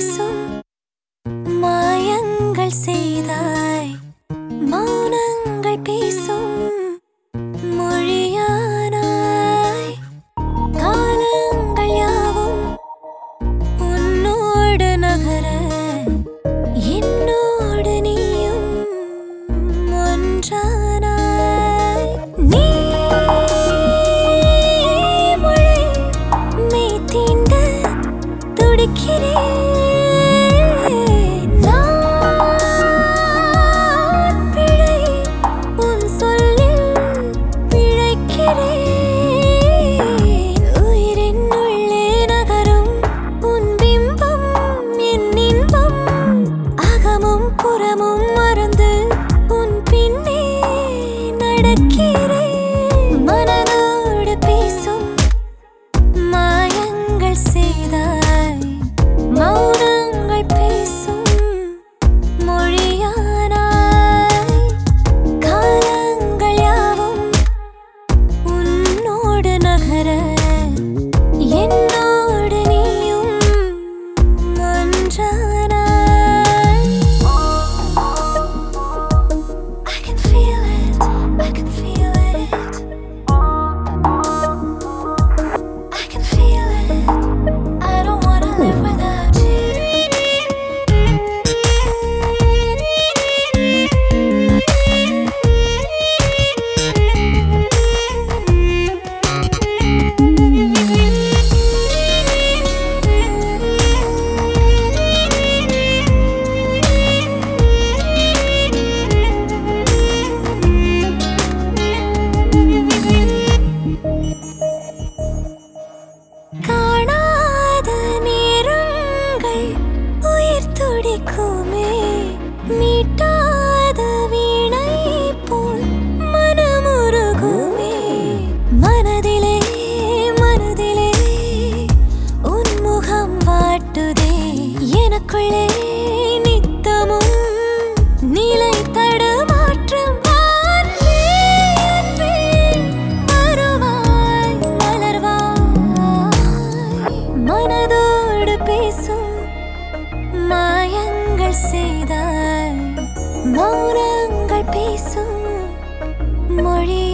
பேசும் மாயங்கள் செய்தாய். மௌனங்கள் பேசும் மொழியானாய். காலங்கள் யாவும் உன்னோடு நகர என்னோடு நீயும் ஒன்றானாய். நீ மழை மெய் தீண்ட துடிக்கிறேன். மனதோடு பேசும் மாயங்கள் செய்தாய். மௌனங்கள் பேசும் மொழியானாய். காலங்கள் யாவும் உன்னோடு நகர என்னோடு நீயும் ஒன்றானாய். I can feel it, I can feel it, I can feel it. I don't wanna live without you. காணாத நேரங்கள் உயிர் துடிக்குமே. மீட்டாத வீணை போல் மனமுருகுமே. மனதிலே மனதிலே உன் முகம் வாட்டுதே. எனக்குள்ளே நித்தமும் நிலை தடுமாற்றம். மனதோடு பேசும் மாயங்கள் செய்தாய். மௌனங்கள் பேசும் மொழி